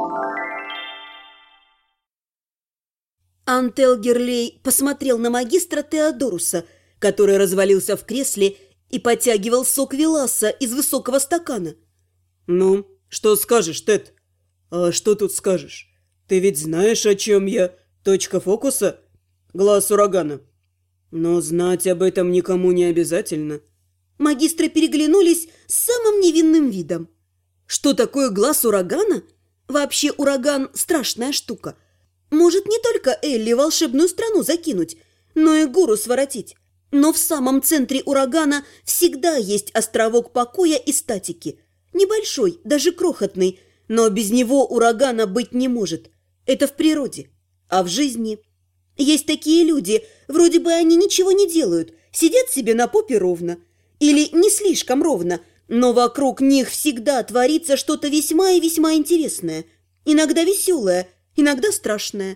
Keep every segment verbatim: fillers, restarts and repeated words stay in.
Антелгерлей посмотрел на магистра Теодоруса, который развалился в кресле и потягивал сок Виласа из высокого стакана. «Ну, что скажешь, Тед?» «А что тут скажешь? Ты ведь знаешь, о чем я? Точка фокуса? Глаз урагана. Но знать об этом никому не обязательно». Магистры переглянулись с самым невинным видом. Что такое глаз урагана? Вообще ураган – страшная штука. Может не только Элли волшебную страну закинуть, но и гору своротить. Но в самом центре урагана всегда есть островок покоя и статики. Небольшой, даже крохотный, но без него урагана быть не может. Это в природе. А в жизни? Есть такие люди, вроде бы они ничего не делают, сидят себе на попе ровно. Или не слишком ровно, но вокруг них всегда творится что-то весьма и весьма интересное. Иногда веселое, иногда страшное.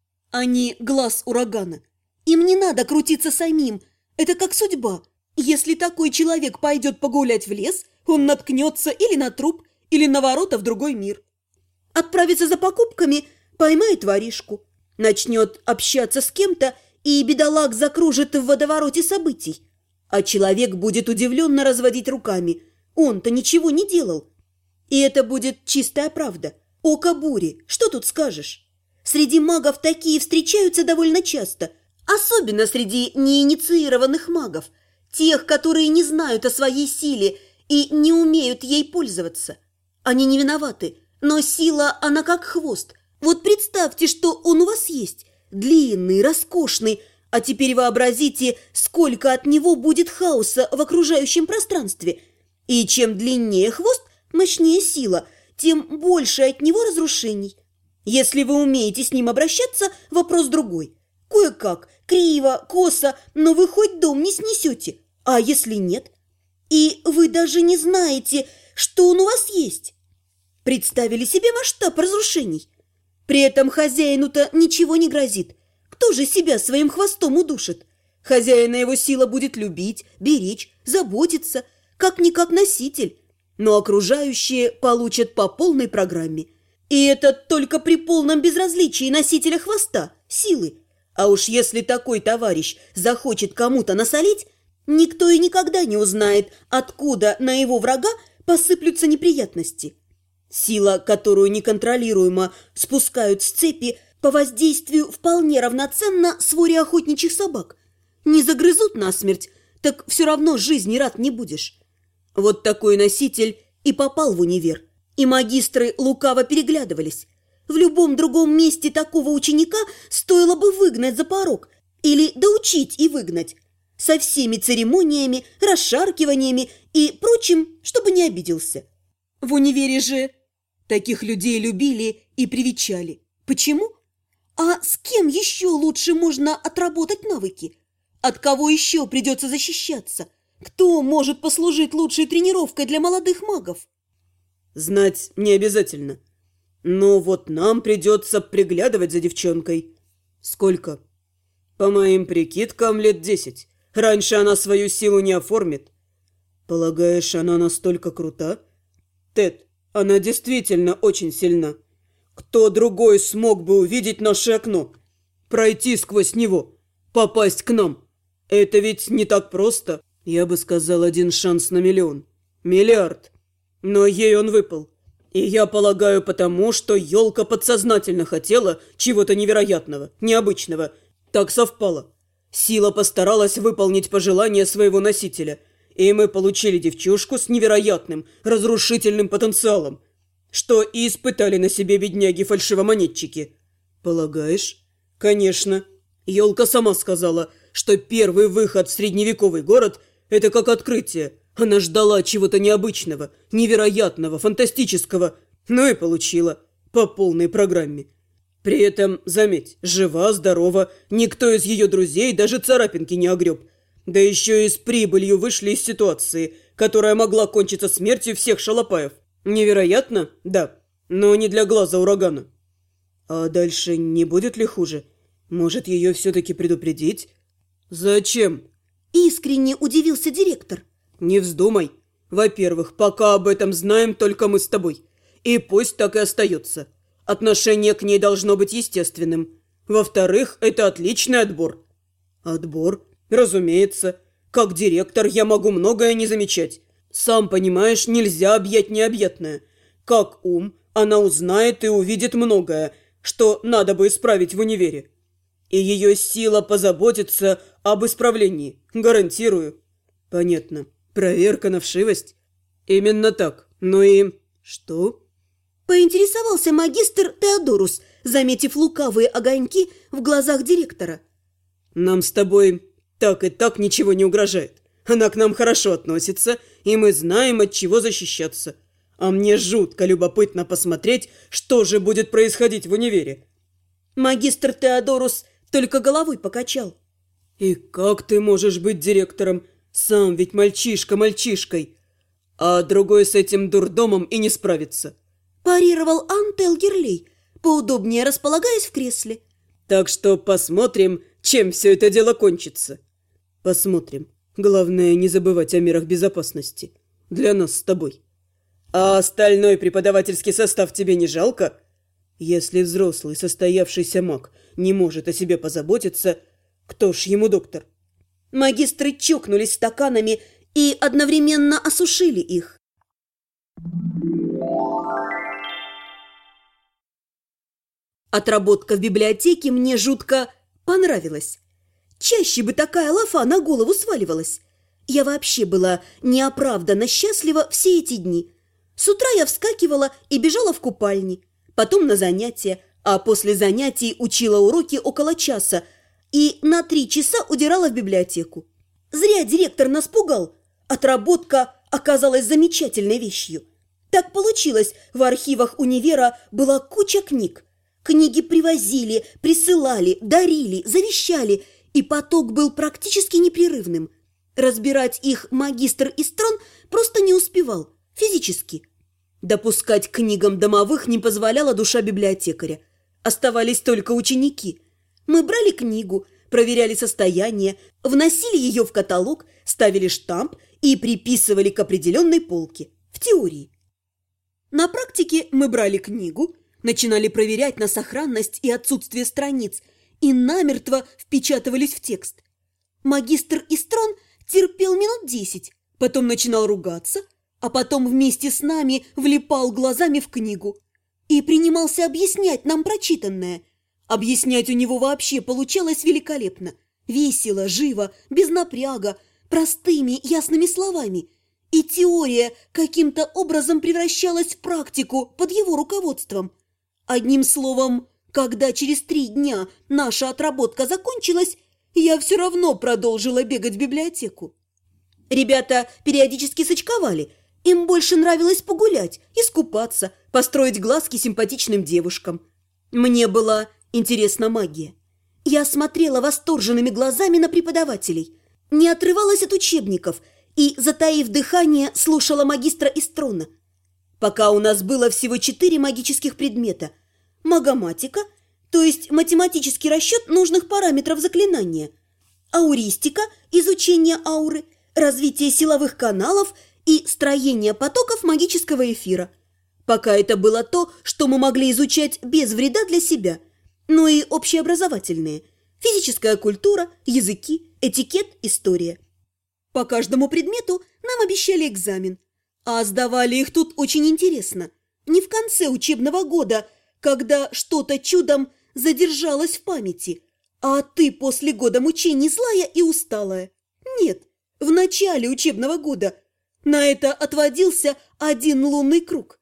Они глаз урагана. Им не надо крутиться самим. Это как судьба. Если такой человек пойдет погулять в лес, он наткнется или на труп, или на ворота в другой мир. Отправится за покупками, поймает воришку. Начнет общаться с кем-то, и бедолаг закружит в водовороте событий. А человек будет удивленно разводить руками. Он-то ничего не делал. И это будет чистая правда. Око бури, что тут скажешь? Среди магов такие встречаются довольно часто. Особенно среди неинициированных магов. Тех, которые не знают о своей силе и не умеют ей пользоваться. Они не виноваты, но сила, она как хвост. Вот представьте, что он у вас есть. Длинный, роскошный. А теперь вообразите, сколько от него будет хаоса в окружающем пространстве. И чем длиннее хвост, мощнее сила, тем больше от него разрушений. Если вы умеете с ним обращаться, вопрос другой. Кое-как, криво, косо, но вы хоть дом не снесете. А если нет? И вы даже не знаете, что он у вас есть. Представили себе масштаб разрушений? При этом хозяину-то ничего не грозит. Кто же себя своим хвостом удушит? Хозяина его сила будет любить, беречь, заботиться, как-никак носитель. Но окружающие получат по полной программе. И это только при полном безразличии носителя хвоста, силы. А уж если такой товарищ захочет кому-то насолить, никто и никогда не узнает, откуда на его врага посыплются неприятности. Сила, которую неконтролируемо спускают с цепи, по воздействию вполне равноценна своре охотничьих собак. Не загрызут насмерть, так все равно жизни рад не будешь. Вот такой носитель и попал в универ. И магистры лукаво переглядывались. В любом другом месте такого ученика стоило бы выгнать за порог или доучить и выгнать. Со всеми церемониями, расшаркиваниями и прочим, чтобы не обиделся. В универе же таких людей любили и привечали. Почему? А с кем еще лучше можно отработать навыки? От кого еще придется защищаться? Кто может послужить лучшей тренировкой для молодых магов? Знать не обязательно. Но вот нам придется приглядывать за девчонкой. Сколько? По моим прикидкам, лет десять. Раньше она свою силу не оформит. Полагаешь, она настолько крута? Тед, она действительно очень сильна. Кто другой смог бы увидеть наше окно? Пройти сквозь него? Попасть к нам? Это ведь не так просто. Я бы сказал, один шанс на миллион. Миллиард. Но ей он выпал. И я полагаю потому, что елка подсознательно хотела чего-то невероятного, необычного. Так совпало. Сила постаралась выполнить пожелание своего носителя. И мы получили девчушку с невероятным, разрушительным потенциалом. Что и испытали на себе бедняги-фальшивомонетчики. Полагаешь? Конечно. Елка сама сказала, что первый выход в средневековый город – это как открытие. Она ждала чего-то необычного, невероятного, фантастического, но и получила по полной программе. При этом, заметь, жива, здорова, никто из ее друзей даже царапинки не огреб. Да еще и с прибылью вышли из ситуации, которая могла кончиться смертью всех шалопаев. Невероятно? Да, но не для глаза урагана. А дальше не будет ли хуже? Может, ее все-таки предупредить? Зачем? Искренне удивился директор. Не вздумай. Во-первых, пока об этом знаем только мы с тобой. И пусть так и остается. отношение к ней должно быть естественным. Во-вторых, это отличный отбор». «Отбор? Разумеется. Как директор я могу многое не замечать. Сам понимаешь, нельзя объять необъятное. Как ум, она узнает и увидит многое, что надо бы исправить в универе. И ее сила позаботиться об исправлении, гарантирую». «Понятно. Проверка на вшивость?» «Именно так. Ну и...» «Что?» Поинтересовался магистр Теодорус, заметив лукавые огоньки в глазах директора. «Нам с тобой так и так ничего не угрожает. Она к нам хорошо относится, и мы знаем, от чего защищаться. А мне жутко любопытно посмотреть, что же будет происходить в универе». Магистр Теодорус только головой покачал. «И как ты можешь быть директором? Сам ведь мальчишка мальчишкой. А другой с этим дурдомом и не справится». Парировал Антел Герлей, поудобнее располагаясь в кресле. «Так что посмотрим, чем все это дело кончится». «Посмотрим. Главное, не забывать о мерах безопасности. Для нас с тобой. А остальной преподавательский состав тебе не жалко? Если взрослый состоявшийся маг не может о себе позаботиться, кто ж ему доктор?» Магистры чокнулись стаканами и одновременно осушили их. Отработка в библиотеке мне жутко понравилась. Чаще бы такая лафа на голову сваливалась. Я вообще была неоправданно счастлива все эти дни. С утра я вскакивала и бежала в купальни, потом на занятия, а после занятий учила уроки около часа и на три часа удирала в библиотеку. Зря директор нас пугал. Отработка оказалась замечательной вещью. Так получилось, в архивах универа была куча книг. Книги привозили, присылали, дарили, завещали, и поток был практически непрерывным. Разбирать их магистр Истрон просто не успевал, физически. Допускать к книгам домовых не позволяла душа библиотекаря. Оставались только ученики. Мы брали книгу, проверяли состояние, вносили ее в каталог, ставили штамп и приписывали к определенной полке, в теории. На практике мы брали книгу, начинали проверять на сохранность и отсутствие страниц и намертво впечатывались в текст. Магистр Истрон терпел минут десять, потом начинал ругаться, а потом вместе с нами влипал глазами в книгу и принимался объяснять нам прочитанное. Объяснять у него вообще получалось великолепно, весело, живо, без напряга, простыми, ясными словами. И теория каким-то образом превращалась в практику под его руководством. Одним словом, когда через три дня наша отработка закончилась, я все равно продолжила бегать в библиотеку. Ребята периодически сочковали. Им больше нравилось погулять, искупаться, построить глазки симпатичным девушкам. Мне была интересна магия. Я смотрела восторженными глазами на преподавателей, не отрывалась от учебников и, затаив дыхание, слушала магистра Истрона. Пока у нас было всего четыре магических предмета. Магоматика, то есть математический расчет нужных параметров заклинания, ауристика, изучение ауры, развитие силовых каналов и строение потоков магического эфира. Пока это было то, что мы могли изучать без вреда для себя, но и общеобразовательные – физическая культура, языки, этикет, история. По каждому предмету нам обещали экзамен, а сдавали их тут очень интересно. Не в конце учебного года, когда что-то чудом задержалось в памяти, а ты после года мучений злая и усталая. Нет, в начале учебного года. На это отводился один лунный круг.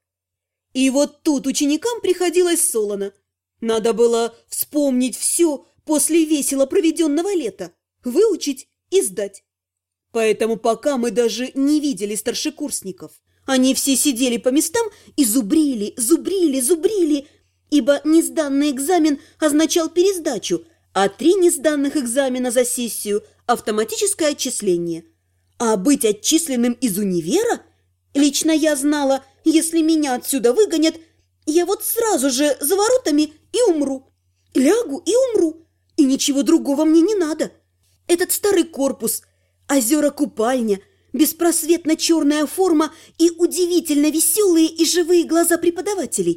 И вот тут ученикам приходилось солоно. Надо было вспомнить все после весело проведенного лета, выучить и сдать. Поэтому пока мы даже не видели старшекурсников. Они все сидели по местам и зубрили, зубрили, зубрили, ибо несданный экзамен означал пересдачу, а три несданных экзамена за сессию – автоматическое отчисление. А быть отчисленным из универа? Лично я знала, если меня отсюда выгонят, я вот сразу же за воротами и умру. Лягу и умру, и ничего другого мне не надо. Этот старый корпус, озера-купальня, беспросветно черная форма и удивительно веселые и живые глаза преподавателей.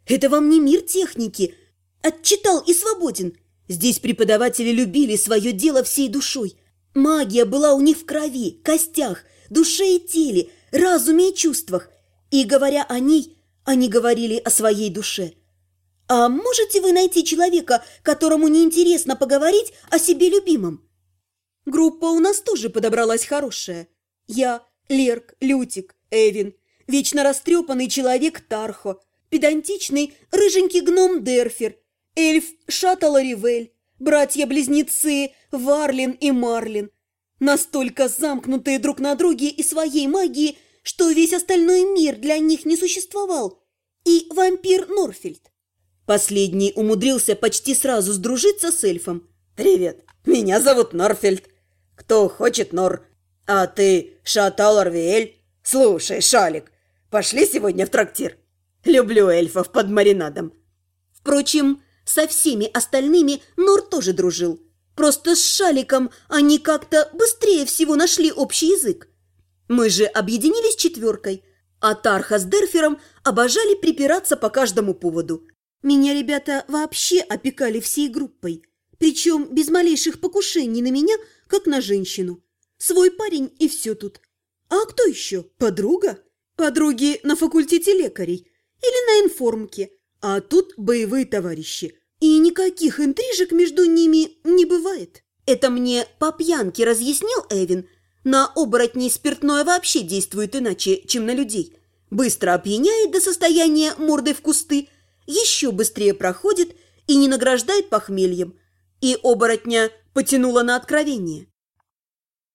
Это вам не мир техники. Отчитал и свободен. Здесь преподаватели любили свое дело всей душой. Магия была у них в крови, костях, душе и теле, разуме и чувствах. И, говоря о ней, они говорили о своей душе. А можете вы найти человека, которому неинтересно поговорить о себе любимом? Группа у нас тоже подобралась хорошая. Я, Лерк, Лютик, Эвин, вечно растрепанный человек Тархо, педантичный рыженький гном Дерфер, эльф Шата Ларивель, братья-близнецы Варлин и Марлин, настолько замкнутые друг на друге и своей магией, что весь остальной мир для них не существовал, и вампир Норфельд. Последний умудрился почти сразу сдружиться с эльфом. «Привет, меня зовут Норфельд. Кто хочет Нор? А ты Шата Ларвиэль? Слушай, Шалик, пошли сегодня в трактир. Люблю эльфов под маринадом». Впрочем, со всеми остальными Нор тоже дружил. Просто с Шаликом они как-то быстрее всего нашли общий язык. Мы же объединились четверкой, а Тарха с Дерфером обожали припираться по каждому поводу. Меня ребята вообще опекали всей группой, причем без малейших покушений на меня, как на женщину. Свой парень и все тут. А кто еще? Подруга? Подруги на факультете лекарей или на информке, а тут боевые товарищи. И никаких интрижек между ними не бывает. Это мне по пьянке разъяснил Эвин. На оборотней спиртное вообще действует иначе, чем на людей. Быстро опьяняет до состояния мордой в кусты, еще быстрее проходит и не награждает похмельем. И оборотня потянуло на откровение.